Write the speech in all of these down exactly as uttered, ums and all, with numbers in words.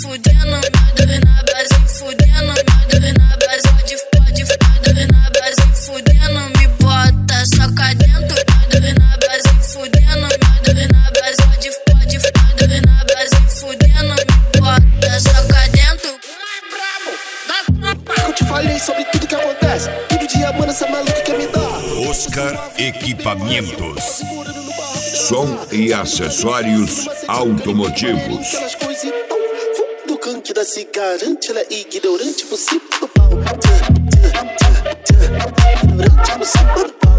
fudendo, mais na base, fudendo, mais na base, pode, pode, pode, na base, fudendo, me bota, soca dentro, mais na base, fudendo, mais na base, pode, pode, pode, na base, fudendo, me bota, soca dentro. Eu te falei sobre tudo que acontece. Todo dia, mano, essa maluca quer me dar. Oscar Equipamentos. Som e acessórios automotivos. Aquelas coisas tão do canque da cigarante, ela é ignorante por cima do pau. Ignorante por cima do pau.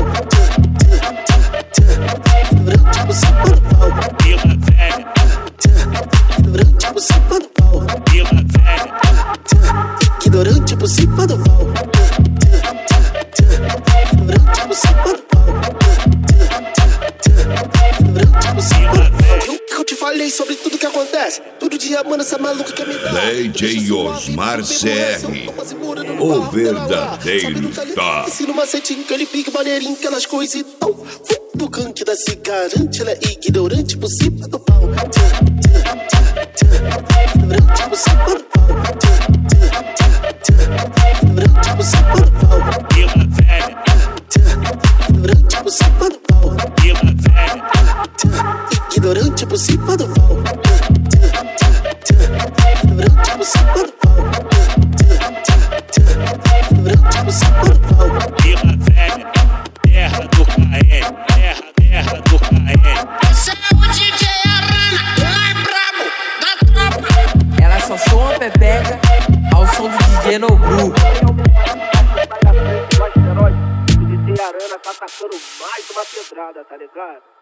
Ignorante por cima do pau. Vila Velha. Ignorante por cima do pau. Vila Velha. Ignorante por cima do pau. Ignorante por cima do pau. Ignorante por cima do pau. Eu, eu te falei sobre tudo que acontece. Todo dia, mano, essa maluca quer me dar. D J Osmar C R, o verdadeiro tá. Ensina uma setinha que ele pique maneirinho, aquelas coisas tão do canque da cigarante, ela é ignorante por cima do pau. Ignorante por cima do pau. Ignorante por cima do pau. Vila Velha. Ignorante por cima do pau. Vila Velha. Ignorante por cima do pau. Ignorante por cima do pau. Ignorante por cima do pau. Vila Velha. Terra do K L. Terra, terra do K L. Esse é o D J Arana, o mais brabo da tropa. Ela só sou uma pepeca ao som do D J Nobru. O D J Arana tá tacando mais uma pedrada, tá ligado?